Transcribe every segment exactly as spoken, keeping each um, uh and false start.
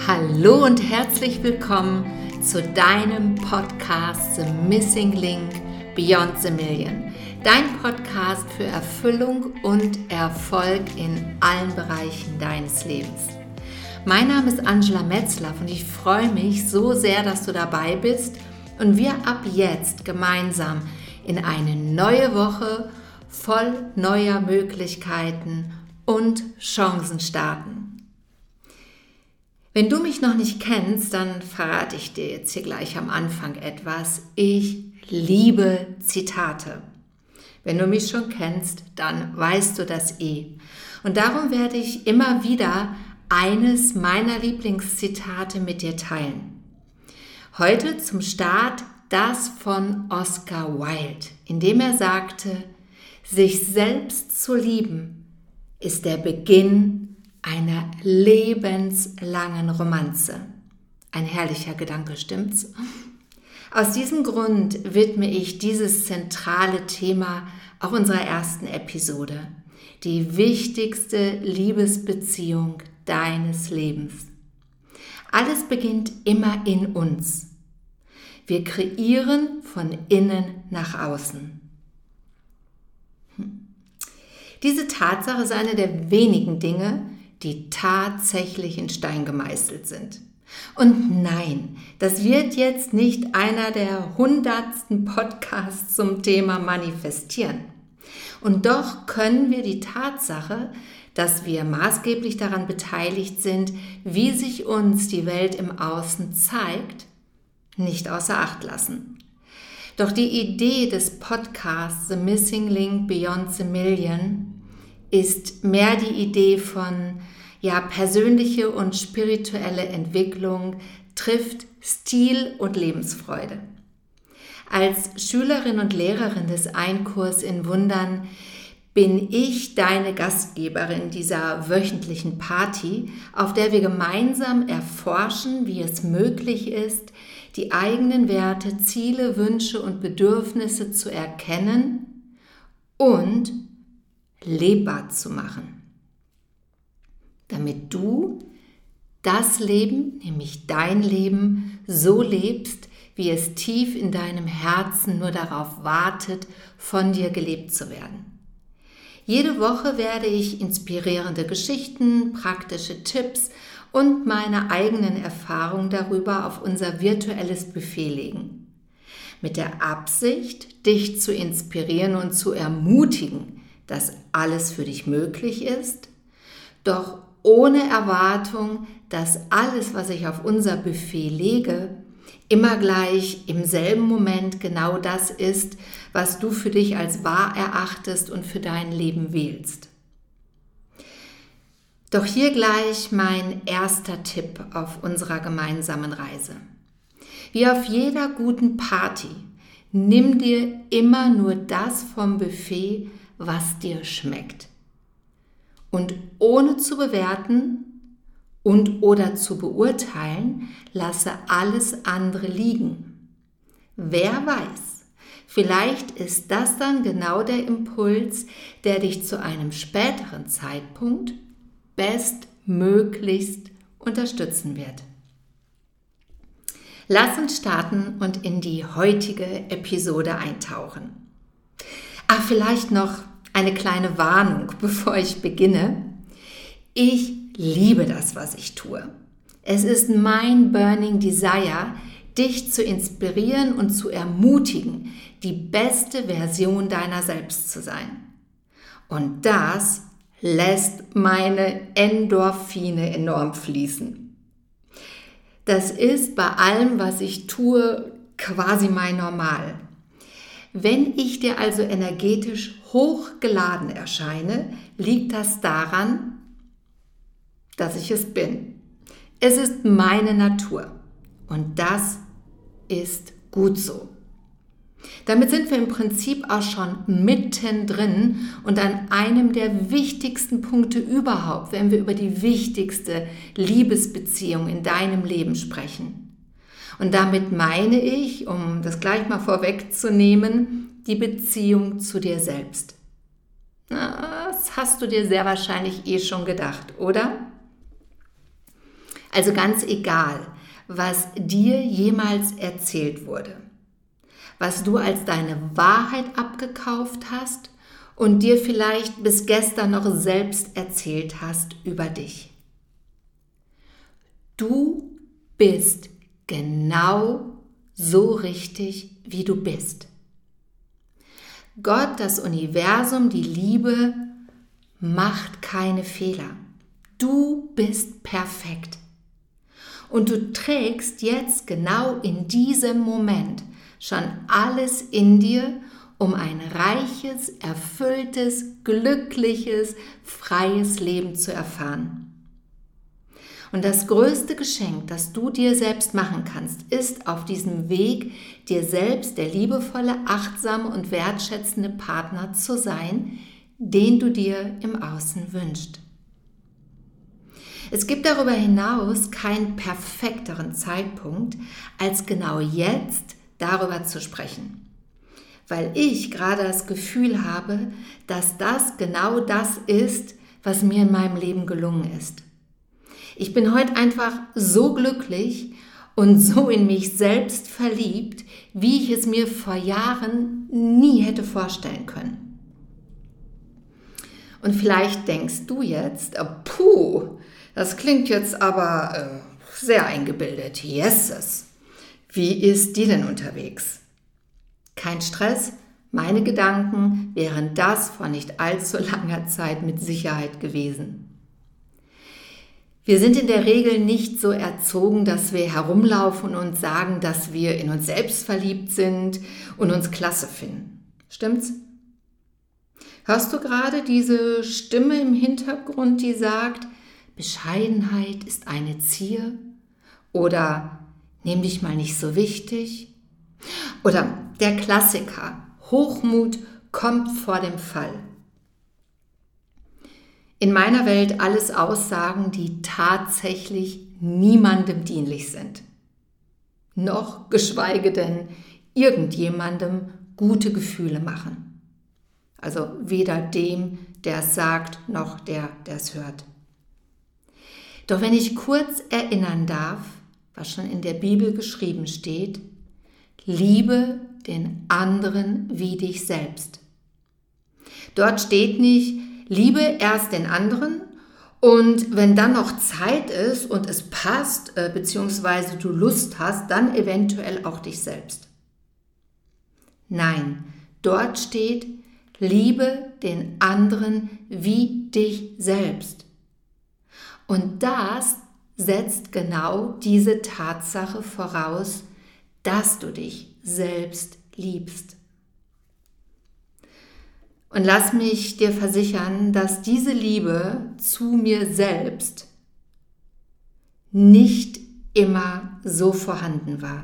Hallo und herzlich willkommen zu deinem Podcast The Missing Link Beyond the Million. Dein Podcast für Erfüllung und Erfolg in allen Bereichen deines Lebens. Mein Name ist Angela Metzlaff und ich freue mich so sehr, dass du dabei bist und wir ab jetzt gemeinsam in eine neue Woche voll neuer Möglichkeiten und Chancen starten. Wenn du mich noch nicht kennst, dann verrate ich dir jetzt hier gleich am Anfang etwas. Ich liebe Zitate. Wenn du mich schon kennst, dann weißt du das eh. Und darum werde ich immer wieder eines meiner Lieblingszitate mit dir teilen. Heute zum Start das von Oscar Wilde, in dem er sagte, sich selbst zu lieben ist der Beginn einer lebenslangen Romanze. Ein herrlicher Gedanke, stimmt's? Aus diesem Grund widme ich dieses zentrale Thema auch unserer ersten Episode, die wichtigste Liebesbeziehung deines Lebens. Alles beginnt immer in uns. Wir kreieren von innen nach außen. Diese Tatsache ist eine der wenigen Dinge, die tatsächlich in Stein gemeißelt sind. Und nein, das wird jetzt nicht einer der hundertsten Podcasts zum Thema Manifestieren. Und doch können wir die Tatsache, dass wir maßgeblich daran beteiligt sind, wie sich uns die Welt im Außen zeigt, nicht außer Acht lassen. Doch die Idee des Podcasts The Missing Link Beyond the Million ist mehr die Idee von ja, persönliche und spirituelle Entwicklung trifft Stil und Lebensfreude. Als Schülerin und Lehrerin des Einkurs in Wundern bin ich deine Gastgeberin dieser wöchentlichen Party, auf der wir gemeinsam erforschen, wie es möglich ist, die eigenen Werte, Ziele, Wünsche und Bedürfnisse zu erkennen und lebbar zu machen, damit du das Leben, nämlich dein Leben, so lebst, wie es tief in deinem Herzen nur darauf wartet, von dir gelebt zu werden. Jede Woche werde ich inspirierende Geschichten, praktische Tipps und meine eigenen Erfahrungen darüber auf unser virtuelles Buffet legen. Mit der Absicht, dich zu inspirieren und zu ermutigen, dass alles für dich möglich ist, doch ohne Erwartung, dass alles, was ich auf unser Buffet lege, immer gleich im selben Moment genau das ist, was du für dich als wahr erachtest und für dein Leben wählst. Doch hier gleich mein erster Tipp auf unserer gemeinsamen Reise. Wie auf jeder guten Party, nimm dir immer nur das vom Buffet, was dir schmeckt. Und ohne zu bewerten und oder zu beurteilen, lasse alles andere liegen. Wer weiß, vielleicht ist das dann genau der Impuls, der dich zu einem späteren Zeitpunkt bestmöglichst unterstützen wird. Lass uns starten und in die heutige Episode eintauchen. Ah, vielleicht noch eine kleine Warnung, bevor ich beginne. Ich liebe das, was ich tue. Es ist mein Burning Desire, dich zu inspirieren und zu ermutigen, die beste Version deiner selbst zu sein. Und das lässt meine Endorphine enorm fließen. Das ist bei allem, was ich tue, quasi mein Normal. Wenn ich dir also energetisch hochgeladen erscheine, liegt das daran, dass ich es bin. Es ist meine Natur und das ist gut so. Damit sind wir im Prinzip auch schon mittendrin und an einem der wichtigsten Punkte überhaupt, wenn wir über die wichtigste Liebesbeziehung in deinem Leben sprechen. Und damit meine ich, um das gleich mal vorwegzunehmen, die Beziehung zu dir selbst. Das hast du dir sehr wahrscheinlich eh schon gedacht, oder? Also ganz egal, was dir jemals erzählt wurde, was du als deine Wahrheit abgekauft hast und dir vielleicht bis gestern noch selbst erzählt hast über dich. Du bist genau so richtig, wie du bist. Gott, das Universum, die Liebe macht keine Fehler. Du bist perfekt. Und du trägst jetzt genau in diesem Moment schon alles in dir, um ein reiches, erfülltes, glückliches, freies Leben zu erfahren. Und das größte Geschenk, das du dir selbst machen kannst, ist auf diesem Weg, dir selbst der liebevolle, achtsame und wertschätzende Partner zu sein, den du dir im Außen wünschst. Es gibt darüber hinaus keinen perfekteren Zeitpunkt, als genau jetzt darüber zu sprechen. Weil ich gerade das Gefühl habe, dass das genau das ist, was mir in meinem Leben gelungen ist. Ich bin heute einfach so glücklich und so in mich selbst verliebt, wie ich es mir vor Jahren nie hätte vorstellen können. Und vielleicht denkst du jetzt, oh, puh, das klingt jetzt aber äh, sehr eingebildet. Yeses. Wie ist die denn unterwegs? Kein Stress, meine Gedanken wären das vor nicht allzu langer Zeit mit Sicherheit gewesen. Wir sind in der Regel nicht so erzogen, dass wir herumlaufen und sagen, dass wir in uns selbst verliebt sind und uns klasse finden. Stimmt's? Hörst du gerade diese Stimme im Hintergrund, die sagt, Bescheidenheit ist eine Zier? Oder nimm dich mal nicht so wichtig? Oder der Klassiker, Hochmut kommt vor dem Fall. In meiner Welt alles Aussagen, die tatsächlich niemandem dienlich sind. Noch geschweige denn irgendjemandem gute Gefühle machen. Also weder dem, der es sagt, noch der, der es hört. Doch wenn ich kurz erinnern darf, was schon in der Bibel geschrieben steht, liebe den anderen wie dich selbst. Dort steht nicht, liebe erst den anderen und wenn dann noch Zeit ist und es passt, äh, beziehungsweise du Lust hast, dann eventuell auch dich selbst. Nein, dort steht, liebe den anderen wie dich selbst. Und das setzt genau diese Tatsache voraus, dass du dich selbst liebst. Und lass mich dir versichern, dass diese Liebe zu mir selbst nicht immer so vorhanden war.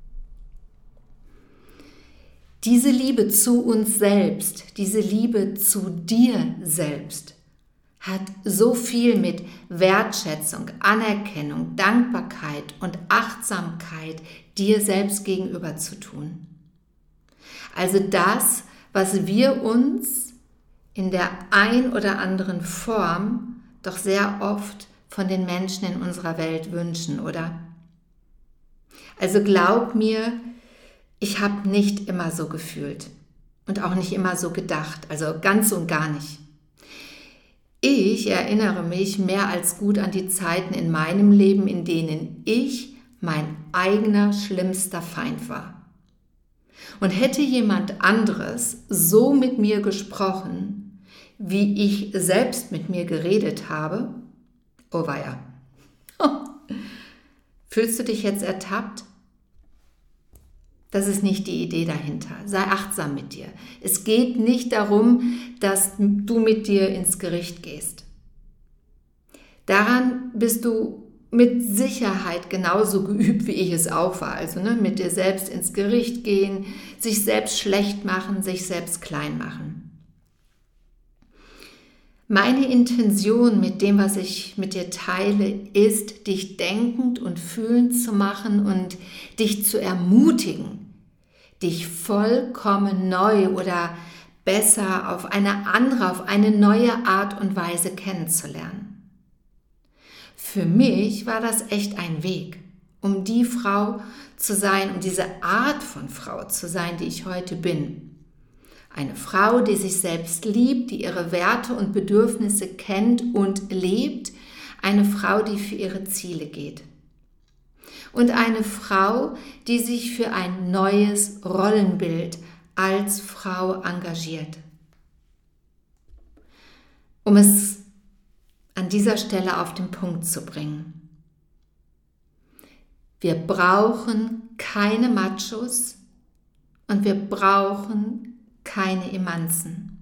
Diese Liebe zu uns selbst, diese Liebe zu dir selbst hat so viel mit Wertschätzung, Anerkennung, Dankbarkeit und Achtsamkeit dir selbst gegenüber zu tun. Also das, was wir uns in der ein oder anderen Form doch sehr oft von den Menschen in unserer Welt wünschen, oder? Also glaub mir, ich habe nicht immer so gefühlt und auch nicht immer so gedacht, also ganz und gar nicht. Ich erinnere mich mehr als gut an die Zeiten in meinem Leben, in denen ich mein eigener schlimmster Feind war. Und hätte jemand anderes so mit mir gesprochen, wie ich selbst mit mir geredet habe, oh weia. Fühlst du dich jetzt ertappt? Das ist nicht die Idee dahinter. Sei achtsam mit dir. Es geht nicht darum, dass du mit dir ins Gericht gehst. Daran bist du mit Sicherheit genauso geübt, wie ich es auch war. Also ne, mit dir selbst ins Gericht gehen, sich selbst schlecht machen, sich selbst klein machen. Meine Intention mit dem, was ich mit dir teile, ist, dich denkend und fühlend zu machen und dich zu ermutigen, dich vollkommen neu oder besser auf eine andere, auf eine neue Art und Weise kennenzulernen. für mich war das echt ein Weg, um die Frau zu sein, um diese Art von Frau zu sein, die ich heute bin. Eine Frau, die sich selbst liebt, die ihre Werte und Bedürfnisse kennt und lebt. Eine Frau, die für ihre Ziele geht. Und eine Frau, die sich für ein neues Rollenbild als Frau engagiert. Um es an dieser Stelle auf den Punkt zu bringen. Wir brauchen keine Machos und wir brauchen keine Emanzen.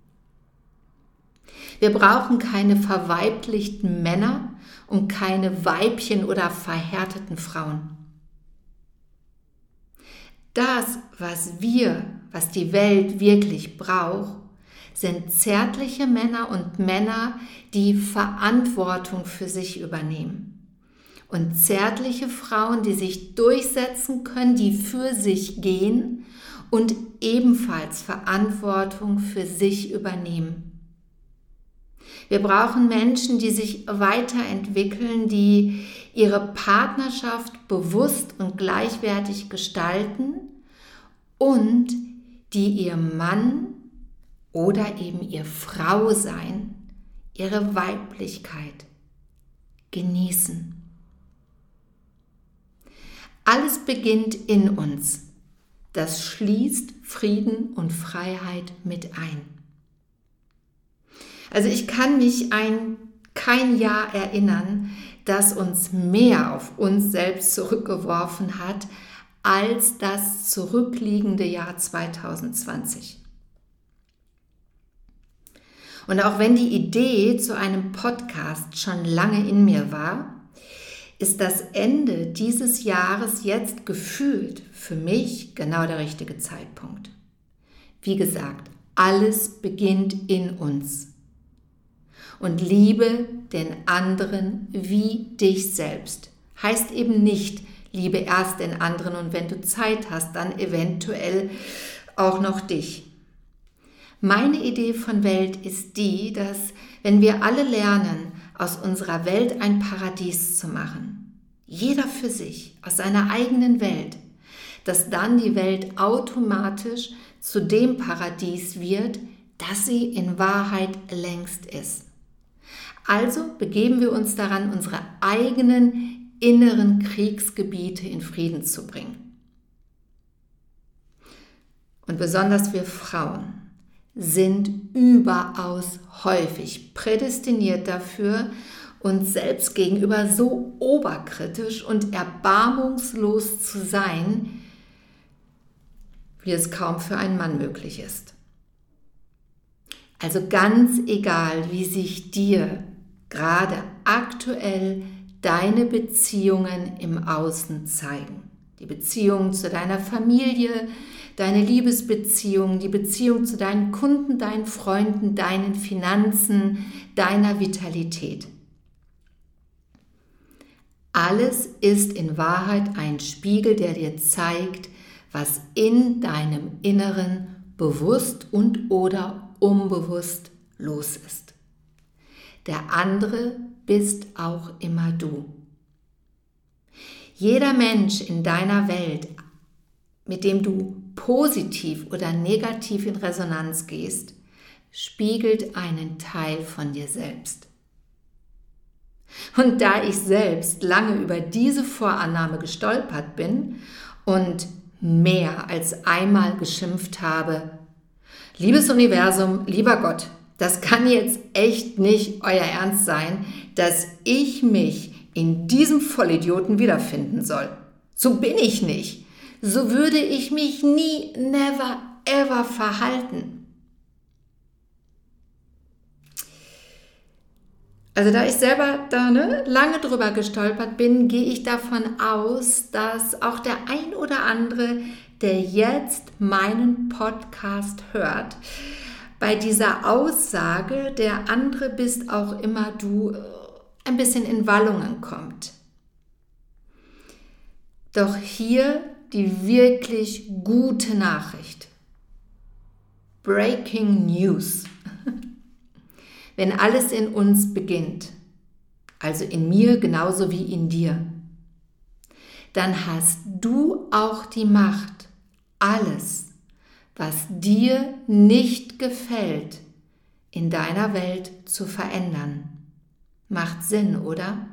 Wir brauchen keine verweiblichten Männer und keine Weibchen oder verhärteten Frauen. Das, was wir, was die Welt wirklich braucht, sind zärtliche Männer und Männer, die Verantwortung für sich übernehmen. Und zärtliche Frauen, die sich durchsetzen können, die für sich gehen und ebenfalls Verantwortung für sich übernehmen. Wir brauchen Menschen, die sich weiterentwickeln, die ihre Partnerschaft bewusst und gleichwertig gestalten und die ihr Mann oder eben ihr Frausein, ihre Weiblichkeit genießen. Alles beginnt in uns. Das schließt Frieden und Freiheit mit ein. Also ich kann mich an kein Jahr erinnern, das uns mehr auf uns selbst zurückgeworfen hat, als das zurückliegende Jahr zwanzig zwanzig. Und auch wenn die Idee zu einem Podcast schon lange in mir war, ist das Ende dieses Jahres jetzt gefühlt für mich genau der richtige Zeitpunkt. Wie gesagt, alles beginnt in uns. Und liebe den anderen wie dich selbst. Heißt eben nicht, liebe erst den anderen und wenn du Zeit hast, dann eventuell auch noch dich. Meine Idee von Welt ist die, dass wenn wir alle lernen, aus unserer Welt ein Paradies zu machen, jeder für sich, aus seiner eigenen Welt, dass dann die Welt automatisch zu dem Paradies wird, das sie in Wahrheit längst ist. Also begeben wir uns daran, unsere eigenen inneren Kriegsgebiete in Frieden zu bringen. Und besonders wir Frauen sind überaus häufig prädestiniert dafür, uns selbst gegenüber so oberkritisch und erbarmungslos zu sein, wie es kaum für einen Mann möglich ist. Also ganz egal, wie sich dir gerade aktuell deine Beziehungen im Außen zeigen. Die Beziehung zu deiner Familie, deine Liebesbeziehung, die Beziehung zu deinen Kunden, deinen Freunden, deinen Finanzen, deiner Vitalität. Alles ist in Wahrheit ein Spiegel, der dir zeigt, was in deinem Inneren bewusst und oder unbewusst los ist. Der andere bist auch immer du. Jeder Mensch in deiner Welt, mit dem du positiv oder negativ in Resonanz gehst, spiegelt einen Teil von dir selbst. Und da ich selbst lange über diese Vorannahme gestolpert bin und mehr als einmal geschimpft habe, liebes Universum, lieber Gott, das kann jetzt echt nicht euer Ernst sein, dass ich mich in diesem Vollidioten wiederfinden soll. So bin ich nicht. So würde ich mich nie, never, ever verhalten. Also da ich selber da ne, lange drüber gestolpert bin, gehe ich davon aus, dass auch der ein oder andere, der jetzt meinen Podcast hört, bei dieser Aussage, der andere bist auch immer du, ein bisschen in Wallungen kommt. Doch hier die wirklich gute Nachricht. Breaking News. Wenn alles in uns beginnt, also in mir genauso wie in dir, dann hast du auch die Macht, alles, was dir nicht gefällt, in deiner Welt zu verändern. Macht Sinn, oder?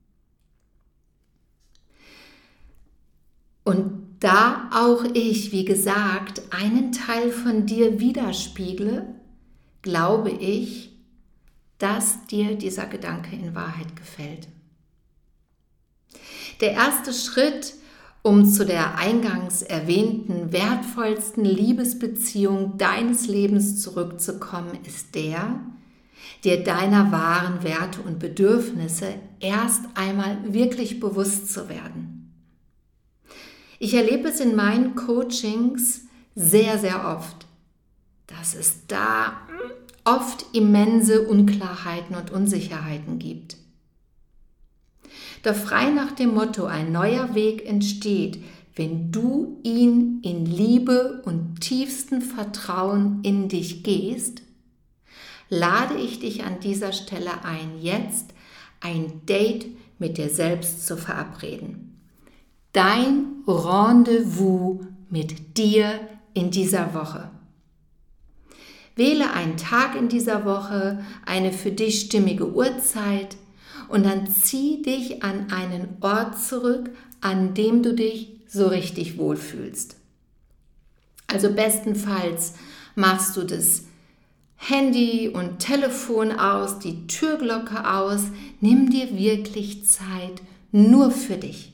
Und da auch ich, wie gesagt, einen Teil von dir widerspiegle, glaube ich, dass dir dieser Gedanke in Wahrheit gefällt. Der erste Schritt, um zu der eingangs erwähnten wertvollsten Liebesbeziehung deines Lebens zurückzukommen, ist der, dir deiner wahren Werte und Bedürfnisse erst einmal wirklich bewusst zu werden. Ich erlebe es in meinen Coachings sehr, sehr oft, dass es da oft immense Unklarheiten und Unsicherheiten gibt. Doch frei nach dem Motto, ein neuer Weg entsteht, wenn du ihn in Liebe und tiefstem Vertrauen in dich gehst, lade ich dich an dieser Stelle ein, jetzt ein Date mit dir selbst zu verabreden. Dein Rendezvous mit dir in dieser Woche. Wähle einen Tag in dieser Woche, eine für dich stimmige Uhrzeit und dann zieh dich an einen Ort zurück, an dem du dich so richtig wohlfühlst. Also bestenfalls machst du das Handy und Telefon aus, die Türglocke aus, nimm dir wirklich Zeit nur für dich.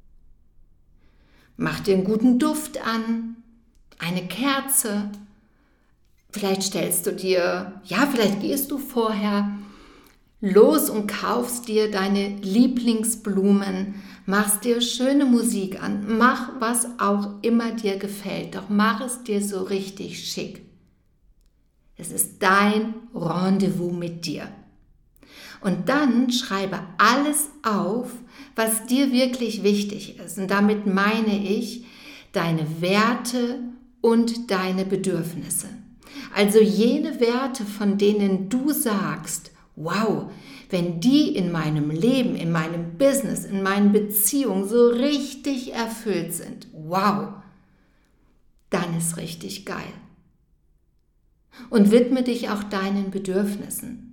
Mach dir einen guten Duft an, eine Kerze. Vielleicht stellst du dir, ja, vielleicht gehst du vorher los und kaufst dir deine Lieblingsblumen, machst dir schöne Musik an, mach was auch immer dir gefällt, doch mach es dir so richtig schick. Es ist dein Rendezvous mit dir. Und dann schreibe alles auf, was dir wirklich wichtig ist. Und damit meine ich deine Werte und deine Bedürfnisse. Also jene Werte, von denen du sagst, wow, wenn die in meinem Leben, in meinem Business, in meinen Beziehungen so richtig erfüllt sind, wow, dann ist richtig geil. Und widme dich auch deinen Bedürfnissen.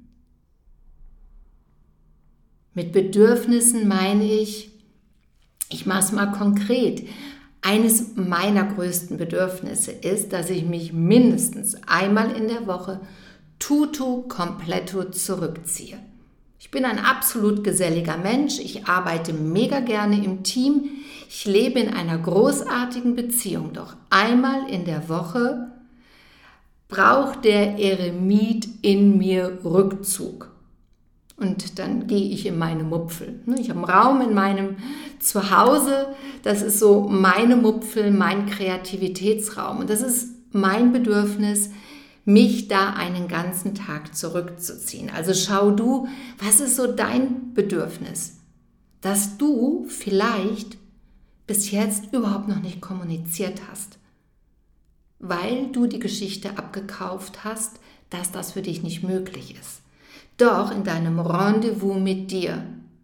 Mit Bedürfnissen meine ich, ich mache es mal konkret, eines meiner größten Bedürfnisse ist, dass ich mich mindestens einmal in der Woche tutto completo zurückziehe. Ich bin ein absolut geselliger Mensch, ich arbeite mega gerne im Team, ich lebe in einer großartigen Beziehung, doch einmal in der Woche braucht der Eremit in mir Rückzug. Und dann gehe ich in meine Mupfel. Ich habe einen Raum in meinem Zuhause, das ist so meine Mupfel, mein Kreativitätsraum. Und das ist mein Bedürfnis, mich da einen ganzen Tag zurückzuziehen. Also schau du, was ist so dein Bedürfnis, das du vielleicht bis jetzt überhaupt noch nicht kommuniziert hast, weil du die Geschichte abgekauft hast, dass das für dich nicht möglich ist. Doch in deinem Rendezvous mit dir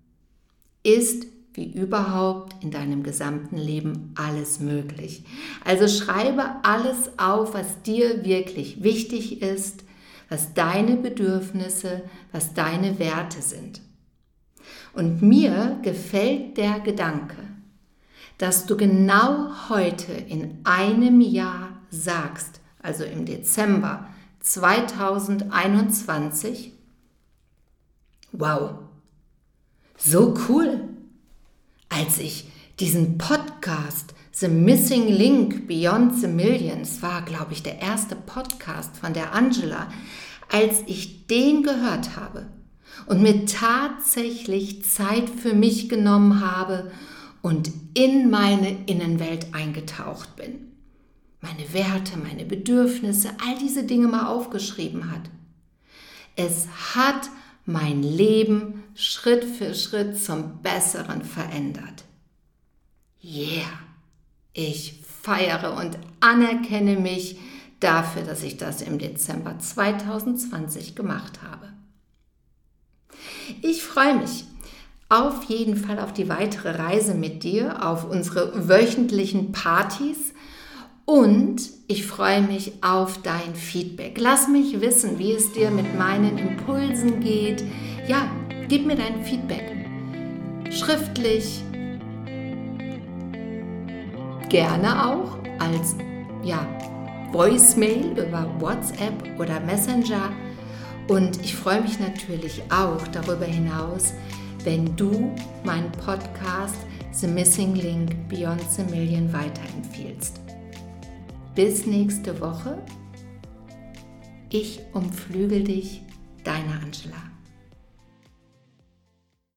ist wie überhaupt in deinem gesamten Leben alles möglich. Also schreibe alles auf, was dir wirklich wichtig ist, was deine Bedürfnisse, was deine Werte sind. Und mir gefällt der Gedanke, dass du genau heute in einem Jahr sagst, also im Dezember zweitausendeinundzwanzig, wow, so cool. Als ich diesen Podcast The Missing Link Beyond the Millions war, glaube ich, der erste Podcast von der Angela, als ich den gehört habe und mir tatsächlich Zeit für mich genommen habe und in meine Innenwelt eingetaucht bin. Meine Werte, meine Bedürfnisse, all diese Dinge mal aufgeschrieben hat. Es hat mein Leben Schritt für Schritt zum Besseren verändert. Yeah, ich feiere und anerkenne mich dafür, dass ich das im Dezember zweitausendzwanzig gemacht habe. Ich freue mich, auf jeden Fall auf die weitere Reise mit dir, auf unsere wöchentlichen Partys und ich freue mich auf dein Feedback. Lass mich wissen, wie es dir mit meinen Impulsen geht. Ja, gib mir dein Feedback. Schriftlich, gerne auch als ja, Voicemail über WhatsApp oder Messenger. Und ich freue mich natürlich auch darüber hinaus, wenn du meinen Podcast The Missing Link Beyond the Million weiterempfiehlst. Bis nächste Woche. Ich umflügel dich, deine Angela.